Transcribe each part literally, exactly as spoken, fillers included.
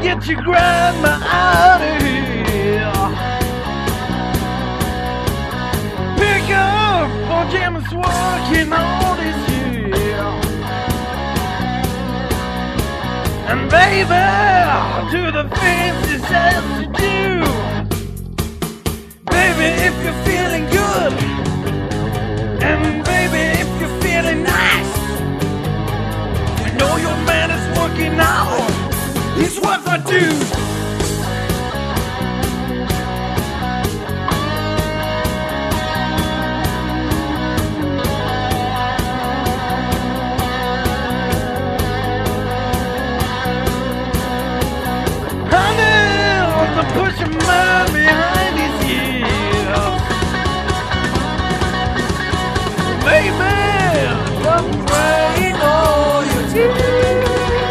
get your grandma out of here. Pick up pajamas working all this year. And baby, do the things it says to do. Baby, if you're feeling good, and baby, if you're feeling nice, you know your man is working out. He's what I do. Push a man behind his ears. Baby, I'm crying all your tears.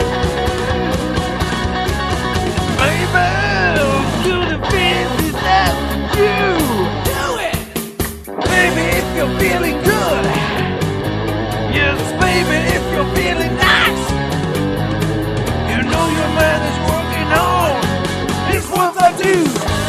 Baby, do the things he says to do. Do it. Baby, if you're feeling good. Yes, baby, if you're feeling nice. You know your man is working on. It's what I do.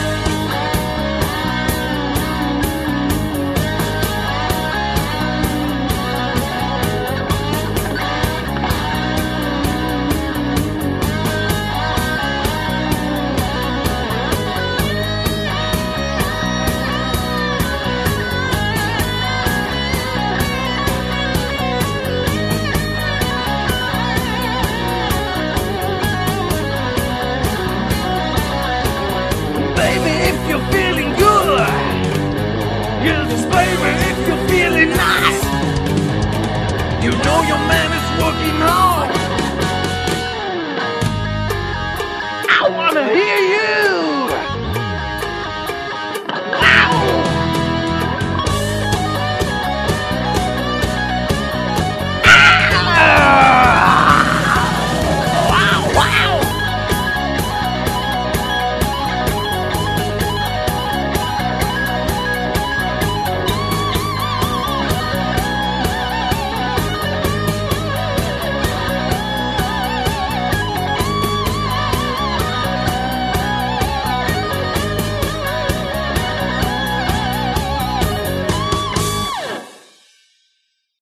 Baby, if you're feeling nice, you know your man is working hard. I wanna hear you.